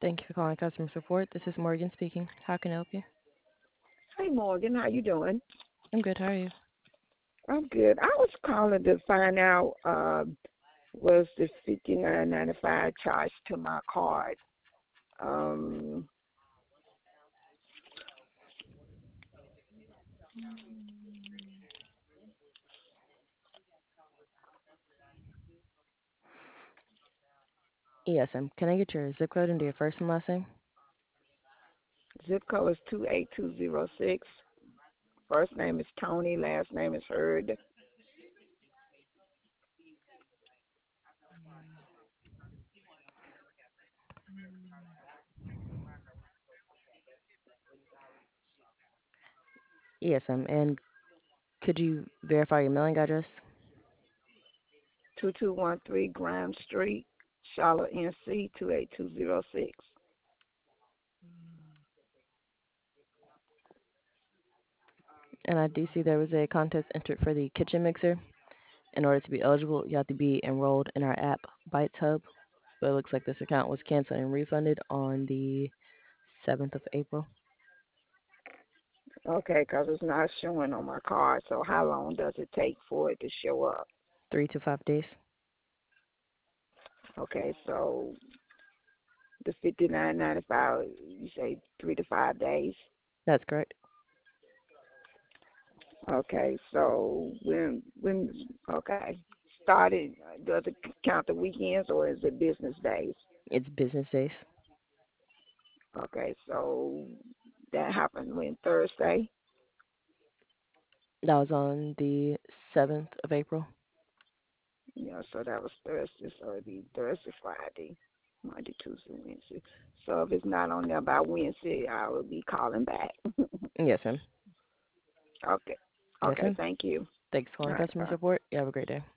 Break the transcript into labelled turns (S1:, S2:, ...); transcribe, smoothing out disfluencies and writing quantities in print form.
S1: Thank you for calling customer support. This is Morgan speaking. How can I help you?
S2: Hey Morgan, how you doing?
S1: I'm good. How are you?
S2: I'm good. I was calling to find out was the $59.95 charged to my card? Um,
S1: ESM. Can I get your zip code and your first and last name?
S2: Zip code is 28206. First name is Tony, last name is Hurd.
S1: ESM. And could you verify your mailing address?
S2: 2213 Graham Street, Charlotte, NC 28206.
S1: And I do see there was a contest entered for the kitchen mixer. In order to be eligible, you have to be enrolled in our app, Bites Hub. But it looks like this account was canceled and refunded on the 7th of April.
S2: Okay, because it's not showing on my card. So how long does it take for it to show up?
S1: 3 to 5 days.
S2: Okay, so the 59.95, you say 3 to 5 days.
S1: That's correct.
S2: Okay, so when okay, started does it count the weekends or is it business days?
S1: It's business days.
S2: Okay, so that happened when Thursday.
S1: That was on the 7th of April.
S2: Yeah, so that was Thursday, so it'd be Thursday, Friday, Monday, Tuesday, Wednesday. So if it's not on there by Wednesday, I will be calling back.
S1: Yes, ma'am.
S2: Okay,
S1: Yes,
S2: okay,
S1: ma'am.
S2: thank you.
S1: Thanks for
S2: All
S1: calling
S2: right,
S1: customer
S2: bye.
S1: support. You have a great day.